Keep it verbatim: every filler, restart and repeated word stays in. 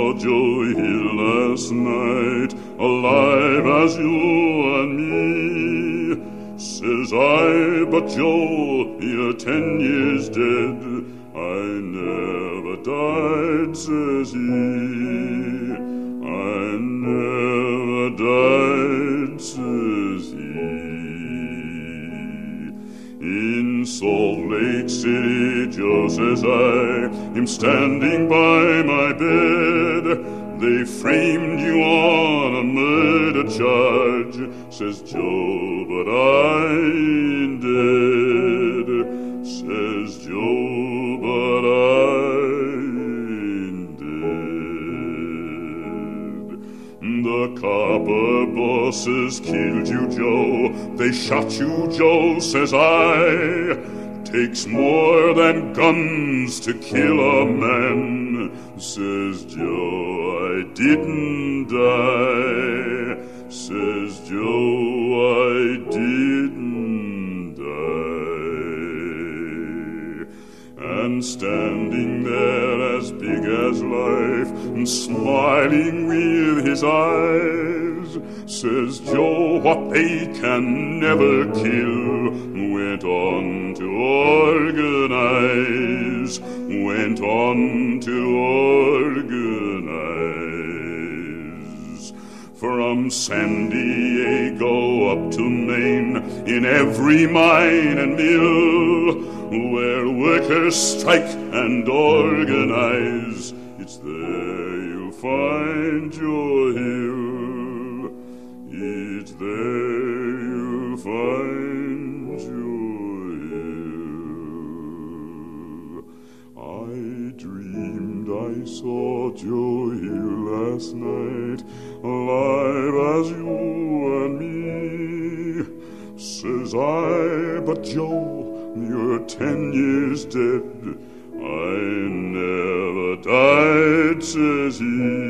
saw Joe here last night, alive as you and me. Says I, but Joe, you're ten years dead. I never died, says he. I never died, says he. In Salt Lake City, Joe, says I, him standing by my bed. They framed you on a murder charge, says Joe, but I ain't dead. Says Joe, but I ain't dead. The copper bosses killed you, Joe. They shot you, Joe, says I. Takes more than guns to kill a man, says Joe, I didn't die. Says Joe, I didn't die. And standing there as big as life, and smiling with his eyes, says Joe, what they can never kill, went on to organize, went on to organize. From San Diego up to Maine, in every mine and mill, where workers strike and organize, it's there you'll find Joe Hill. It's there you'll find Joe Hill. I dreamed I saw Joe Hill last night, alive as you and me. Says I, but Joe, you're ten years dead. I never died, says he.